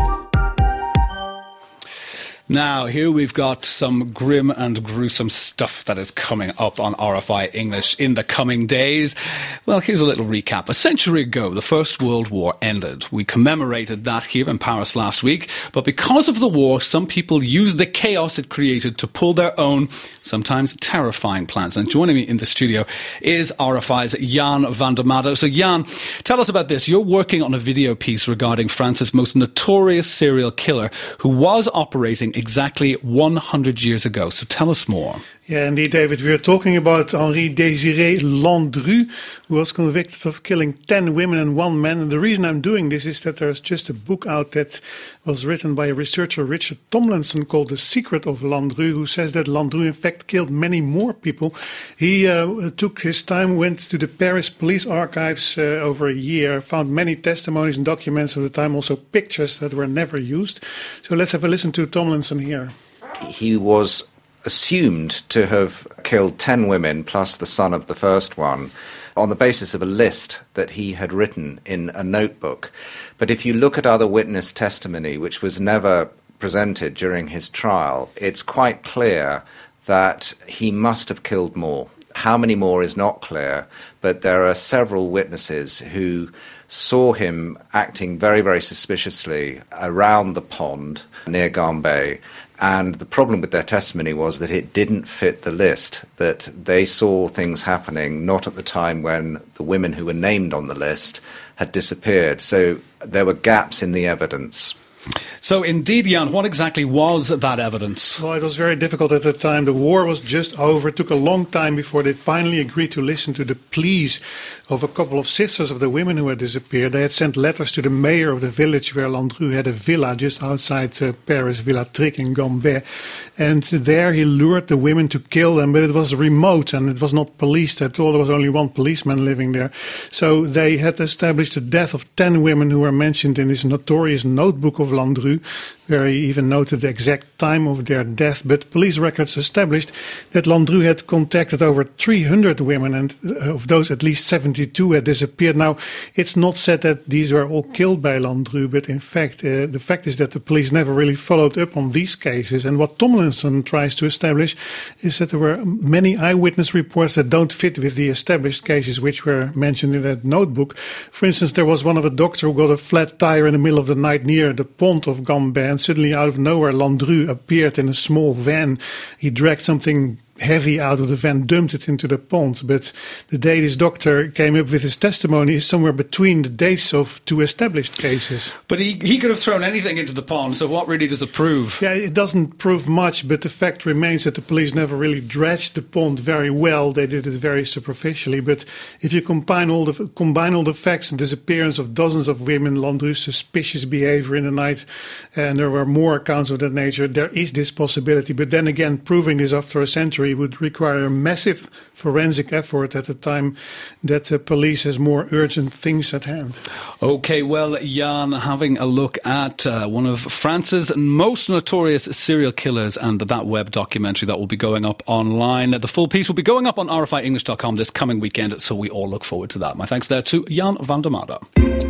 Now, here we've got some grim and gruesome stuff that is coming up on R F I English in the coming days. Well, here's a little recap. A century ago, the First World War ended. We commemorated that here in Paris last week. But because of the war, some people used the chaos it created to pull their own, sometimes terrifying plans. And joining me in the studio is R F I's Jan van der Made. So, Jan, tell us about this. You're working on a video piece regarding France's most notorious serial killer who was operating exactly one hundred years ago. So tell us more. Yeah, indeed, David. We are talking about Henri Désiré Landru, who was convicted of killing ten women and one man. And the reason I'm doing this is that there's just a book out that was written by researcher Richard Tomlinson called The Secret of Landru, who says that Landru, in fact, killed many more people. He uh, took his time, went to the Paris police archives uh, over a year, found many testimonies and documents of the time, also pictures that were never used. So let's have a listen to Tomlinson here. He was assumed to have killed ten women plus the son of the first one on the basis of a list that he had written in a notebook. But if you look at other witness testimony, which was never presented during his trial, it's quite clear that he must have killed more. How many more is not clear, but there are several witnesses who saw him acting very, very suspiciously around the pond near Gambé. And the problem with their testimony was that it didn't fit the list, that they saw things happening not at the time when the women who were named on the list had disappeared. So there were gaps in the evidence. So indeed, Jan, what exactly was that evidence? Well, it was very difficult at the time. The war was just over. It took a long time before they finally agreed to listen to the pleas of a couple of sisters of the women who had disappeared. They had sent letters to the mayor of the village where Landru had a villa just outside uh, Paris, Villa Tric in Gambé. And there he lured the women to kill them, but it was remote and it was not policed at all. There was only one policeman living there. So they had established the death of ten women who were mentioned in this notorious notebook of Landru, where he even noted the exact time of their death. But police records established that Landru had contacted over three hundred women, and of those at least seventy-two had disappeared. Now, it's not said that these were all killed by Landru, but in fact, uh, the fact is that the police never really followed up on these cases. And what Tomlinson tries to establish is that there were many eyewitness reports that don't fit with the established cases which were mentioned in that notebook. For instance, there was one of a doctor who got a flat tire in the middle of the night near the pond of Gambé, and suddenly out of nowhere Landru appeared in a small van. He dragged something heavy out of the van, dumped it into the pond. But the day this doctor came up with his testimony is somewhere between the dates of two established cases. But he, he could have thrown anything into the pond, so what really does it prove? Yeah, it doesn't prove much, but the fact remains that the police never really dredged the pond very well. They did it very superficially. But if you combine all the combine all the facts and disappearance of dozens of women, Landru's suspicious behavior in the night, and there were more accounts of that nature, there is this possibility. But then again, proving this after a century would require a massive forensic effort at a time that the police has more urgent things at hand. Okay, well, Jan, having a look at uh, one of France's most notorious serial killers and that web documentary that will be going up online. The full piece will be going up on R F I English dot com this coming weekend, so we all look forward to that. My thanks there to Jan van der Made.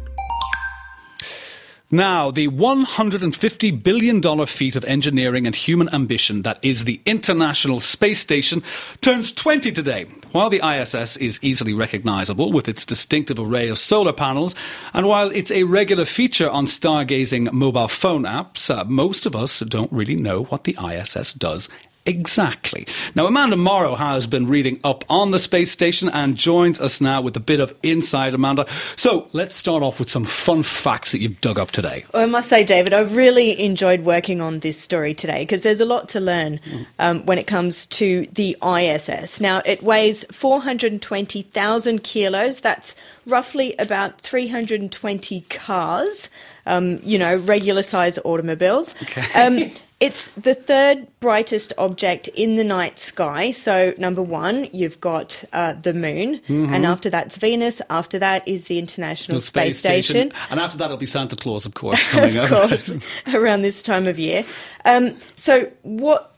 Now, the one hundred fifty billion dollars feat of engineering and human ambition that is the International Space Station turns twenty today. While the I S S is easily recognisable with its distinctive array of solar panels, and while it's a regular feature on stargazing mobile phone apps, uh, most of us don't really know what the I S S does exactly. Now, Amanda Morrow has been reading up on the space station and joins us now with a bit of insight, Amanda. So let's start off with some fun facts that you've dug up today. Well, I must say, David, I've really enjoyed working on this story today because there's a lot to learn um, when it comes to the I S S. Now, it weighs four hundred twenty thousand kilos. That's roughly about three hundred twenty cars, um, you know, regular-sized automobiles. Okay. Um, It's the third brightest object in the night sky. So, number one, you've got uh, the moon, mm-hmm. and after that's Venus. After that is the International the Space, Space Station. Station. And after that, it'll be Santa Claus, of course, coming of up. course, around this time of year. Um, so, what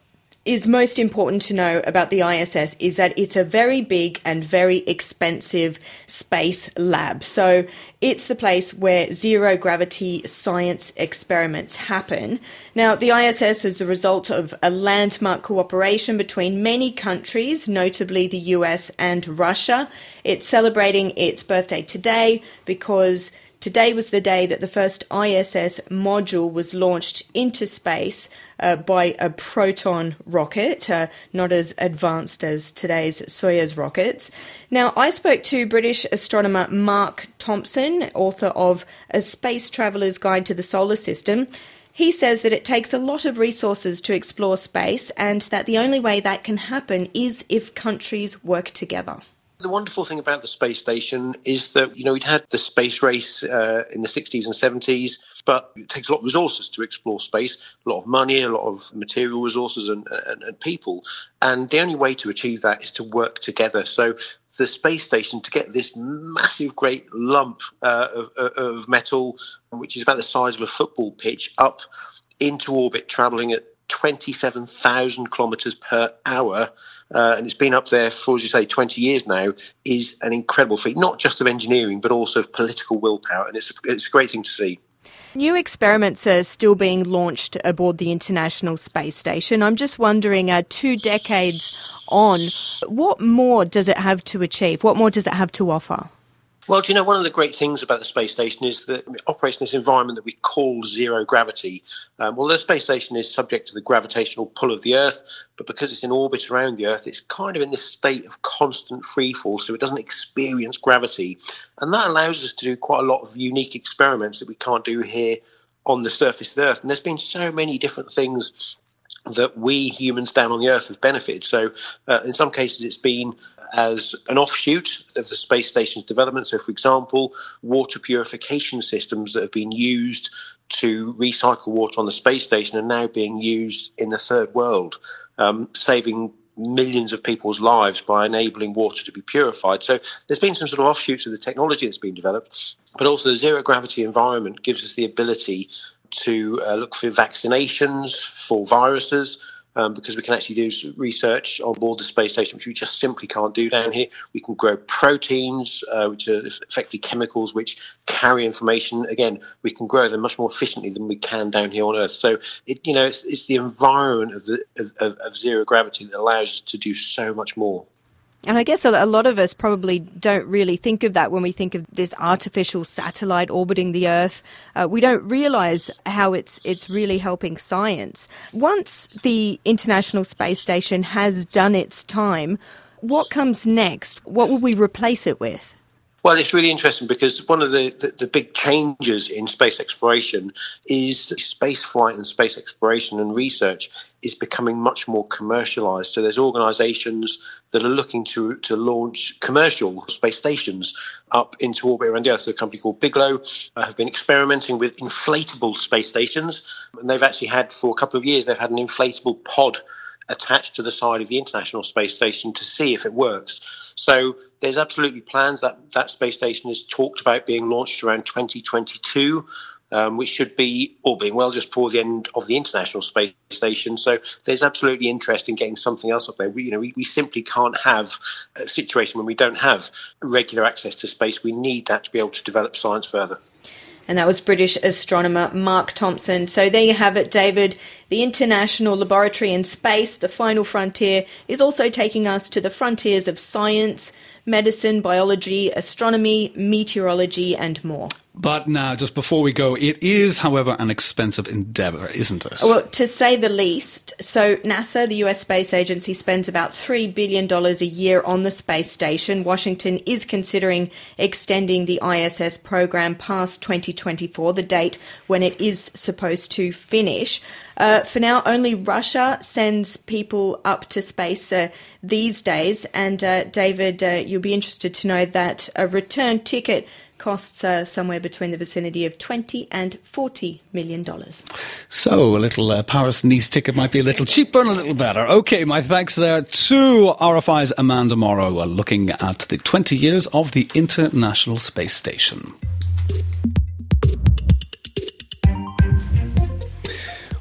is most important to know about the I S S is that it's a very big and very expensive space lab. So it's the place where zero gravity science experiments happen. Now, the I S S is the result of a landmark cooperation between many countries, notably the U S and Russia. It's celebrating its birthday today because today was the day that the first I S S module was launched into space uh, by a Proton rocket, uh, not as advanced as today's Soyuz rockets. Now, I spoke to British astronomer Mark Thompson, author of A Space Traveller's Guide to the Solar System. He says that it takes a lot of resources to explore space and that the only way that can happen is if countries work together. The wonderful thing about the space station is that, you know, we'd had the space race uh, in the sixties and seventies, but it takes a lot of resources to explore space, a lot of money, a lot of material resources and, and, and people. And the only way to achieve that is to work together. So the space station, to get this massive, great lump uh, of, of metal, which is about the size of a football pitch, up into orbit, travelling at twenty-seven thousand kilometres per hour, uh, and it's been up there for, as you say, twenty years now, is an incredible feat, not just of engineering, but also of political willpower, and it's a, it's a great thing to see. New experiments are still being launched aboard the International Space Station. I'm just wondering, uh, two decades on, what more does it have to achieve? What more does it have to offer? Well, do you know, one of the great things about the space station is that it operates in this environment that we call zero gravity. Um, well, the space station is subject to the gravitational pull of the Earth, but because it's in orbit around the Earth, it's kind of in this state of constant free fall, so it doesn't experience gravity. And that allows us to do quite a lot of unique experiments that we can't do here on the surface of the Earth. And there's been so many different things that we humans down on the Earth have benefited. So uh, in some cases it's been as an offshoot of the space station's development. So, for example, water purification systems that have been used to recycle water on the space station are now being used in the third world, um, saving millions of people's lives by enabling water to be purified. So there's been some sort of offshoots of the technology that's been developed, but also the zero gravity environment gives us the ability to uh, look for vaccinations for viruses, um, because we can actually do research on board the space station, which we just simply can't do down here. We can grow proteins, uh, which are effectively chemicals which carry information. Again, we can grow them much more efficiently than we can down here on Earth. So, it, you know, it's, it's the environment of, the, of, of, of zero gravity that allows us to do so much more. And I guess a lot of us probably don't really think of that when we think of this artificial satellite orbiting the Earth. Uh, we don't realise how it's it's really helping science. Once the International Space Station has done its time, what comes next? What will we replace it with? Well, it's really interesting because one of the, the, the big changes in space exploration is that space flight and space exploration and research is becoming much more commercialised. So there's organisations that are looking to, to launch commercial space stations up into orbit around the Earth. So a company called Bigelow uh, have been experimenting with inflatable space stations, and they've actually had, for a couple of years, they've had an inflatable pod attached to the side of the International Space Station to see if it works. So there's absolutely plans that that space station is talked about being launched around twenty twenty-two, um, which should be, all being well, just before the end of the International Space Station. So there's absolutely interest in getting something else up there. We, you know, we, we simply can't have a situation when we don't have regular access to space. We need that to be able to develop science further. And that was British astronomer Mark Thompson. So there you have it, David. The International Laboratory in Space, the final frontier, is also taking us to the frontiers of science, medicine, biology, astronomy, meteorology, and more. But now, just before we go, it is, however, an expensive endeavour, isn't it? Well, to say the least. So NASA, the U S Space Agency, spends about three billion dollars a year on the space station. Washington is considering extending the I S S program past twenty twenty-four, the date when it is supposed to finish. Uh, for now, only Russia sends people up to space uh, these days. And, uh, David, uh, you'll be interested to know that a return ticket costs uh, somewhere between the vicinity of twenty and forty million dollars. So a little uh, Paris-Nice ticket might be a little cheaper and a little better. OK, my thanks there to R F I's Amanda Morrow, uh, looking at the twenty years of the International Space Station.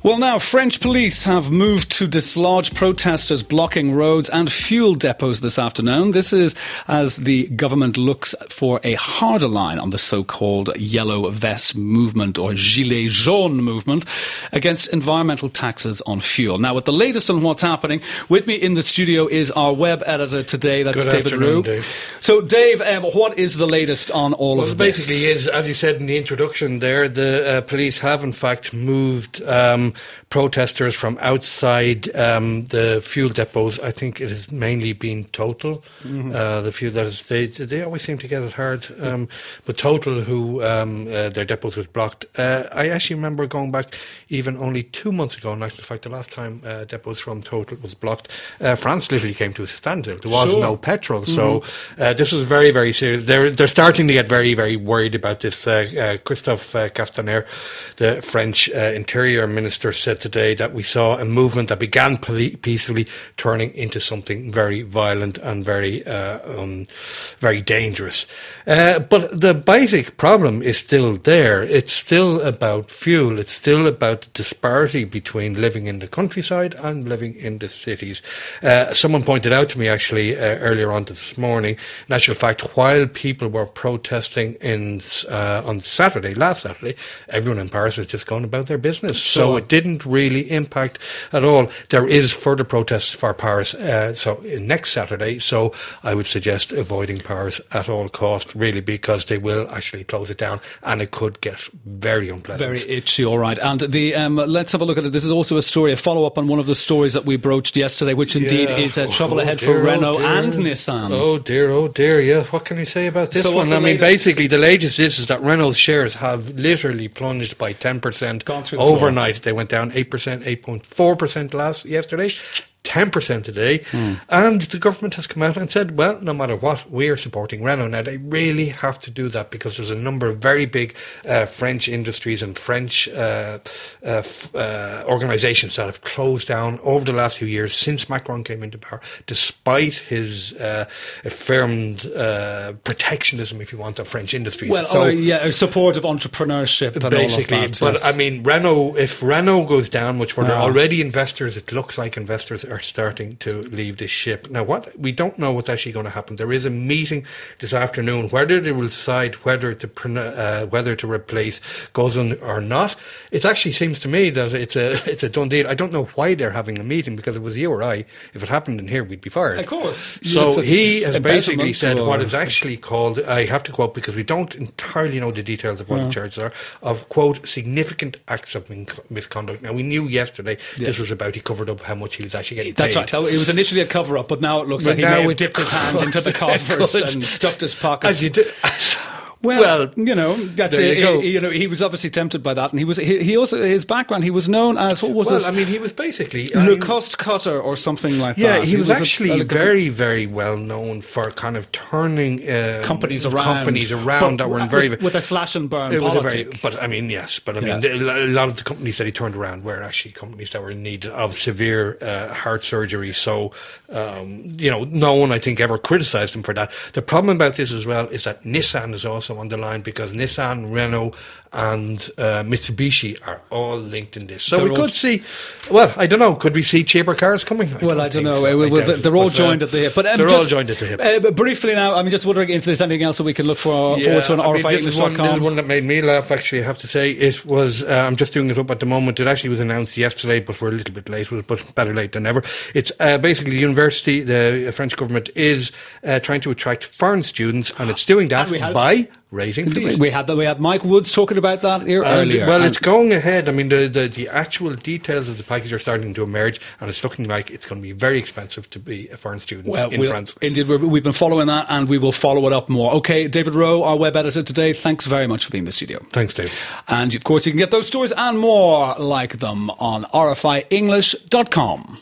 Well, now, French police have moved to dislodge protesters blocking roads and fuel depots this afternoon. This is as the government looks for a harder line on the so-called yellow vest movement or gilet jaune movement against environmental taxes on fuel. Now, with the latest on what's happening, with me in the studio is our web editor today, that's Good David Roux. Dave. So, Dave, um, what is the latest on all well, of this? this? Basically is, as you said in the introduction there, the uh, police have in fact moved um, protesters from outside um, the fuel depots. I think it has mainly been Total. Mm-hmm. Uh, the fuel that is, they they always seem to get it hard. Um, but Total, who um, uh, their depots was blocked. Uh, I actually remember going back even only two months ago. In actual fact, the last time uh, depots from Total was blocked, uh, France literally came to a standstill. There was sure. no petrol, mm-hmm. so uh, this was very very serious. They're they're starting to get very very worried about this. Uh, uh, Christophe uh, Castaner, the French uh, Interior Minister, said today that we saw a movement that began poli- peacefully turning into something very violent and very uh, um, very dangerous. Uh, but the basic problem is still there. It's still about fuel. It's still about the disparity between living in the countryside and living in the cities. Uh, someone pointed out to me actually uh, earlier on this morning, in actual fact, while people were protesting in uh, on Saturday, last Saturday, everyone in Paris was just going about their business. Sure. So it didn't really impact at all. There is further protests for Paris uh, so next Saturday, so I would suggest avoiding Paris at all costs, really, because they will actually close it down and it could get very unpleasant. Very itchy, all right. And the um, let's have a look at it. This is also a story, a follow-up on one of the stories that we broached yesterday, which indeed yeah. is a trouble oh, ahead dear, for Renault oh, dear. and Nissan. Oh dear, oh dear, yeah. What can we say about this So one? I mean, basically, the latest is, is that Renault's shares have literally plunged by ten percent overnight. Floor. They went down eight percent, eight point four percent last yesterday. ten percent today, mm. and the government has come out and said, well, no matter what, we are supporting Renault. Now, they really have to do that because there's a number of very big uh, French industries and French uh, uh, f- uh, organisations that have closed down over the last few years since Macron came into power, despite his uh, affirmed uh, protectionism, if you want, of French industries. Well, so, uh, yeah, support of entrepreneurship and basically, all of that. But, yes. I mean, Renault, if Renault goes down, which were yeah. already investors, it looks like investors are starting to leave this ship. Now, what we don't know what's actually going to happen. There is a meeting this afternoon whether they will decide whether to uh, whether to replace Ghosn or not. It actually seems to me that it's a it's a done deal. I don't know why they're having a meeting, because if it was you or I, if it happened in here, we'd be fired. Of course. So yes, he has basically said or... what is actually called, I have to quote because we don't entirely know the details of what yeah. the charges are, of, quote, significant acts of misconduct. Now, we knew yesterday yeah. this was about, he covered up how much he was actually getting That's paid. right. It was initially a cover-up, but now it looks but like he may have dipped his hand into the coffers and stuffed his pockets. As you do. Well, well, you know, that's there it. You, he, you know, he was obviously tempted by that, and he was. He, he also his background. He was known as what was well, it? I mean, he was basically Le Cost Cutter or something like yeah, that. Yeah, he, he was, was actually a, a, very, very well known for kind of turning uh, companies around, companies around that were in very with, with a slash and burn it politic. Was a very, but I mean, yes, but I mean, yeah. a lot of the companies that he turned around were actually companies that were in need of severe uh, heart surgery. So, um, you know, no one I think ever criticised him for that. The problem about this as well is that Nissan is also on the line, because Nissan, Renault and uh, Mitsubishi are all linked in this. So they're we could see, well, I don't know, could we see cheaper cars coming? I well, I don't know. So. Well, I well, they're all but, joined uh, at the hip. But, um, they're just, all joined at the hip. Uh, but briefly now, I'm just wondering if there's anything else that we can look for, yeah, forward to on I R mean, F I English dot com. This is one that made me laugh, actually, I have to say. It was, uh, I'm just doing it up at the moment. It actually was announced yesterday, but we're a little bit late with it, but better late than never. It's uh, basically the university, the French government is uh, trying to attract foreign students, and it's doing that by raising fees. We had, the, we had Mike Woods talking about that here and, earlier. Well, it's going ahead. I mean, the, the, the actual details of the package are starting to emerge, and it's looking like it's going to be very expensive to be a foreign student well, in we'll, France. Indeed, we've been following that, and we will follow it up more. Okay, David Rowe, our web editor today, thanks very much for being in the studio. Thanks, Dave. And, of course, you can get those stories and more like them on R F I English dot com.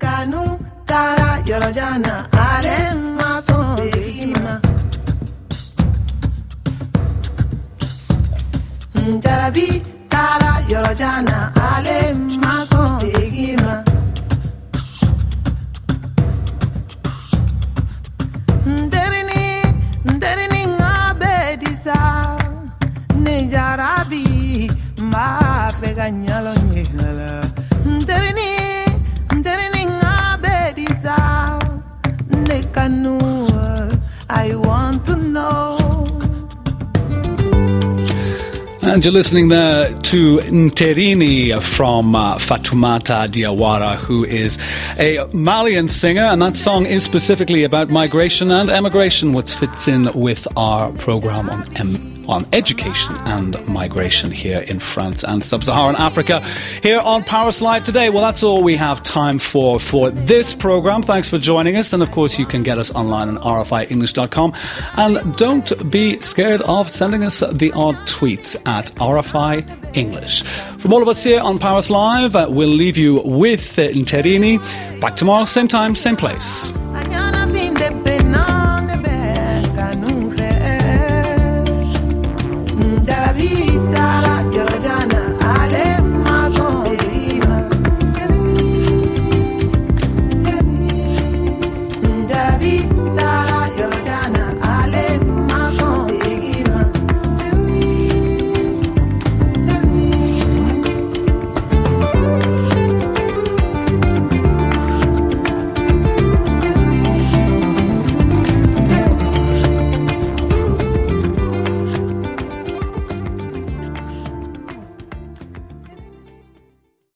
Jarabi tara yorojana ale mason segima Nderini nderini ngabedisa ne jarabi ma peganya nyalo nyingala Nderini, nderini ngabedisa Nekanu, I want to know. And you're listening there to Nterini from uh, Fatoumata Diawara, who is a Malian singer, and that song is specifically about migration and emigration, which fits in with our program on em- on education and migration here in France and Sub-Saharan Africa here on Powerslide today. Well, that's all we have time for for this program. Thanks for joining us, and of course you can get us online on r f i english dot com, and don't be scared of sending us the odd tweet at R F I English. From all of us here on Powerslide, uh, we'll leave you with uh, Nterini. Back tomorrow, same time, same place.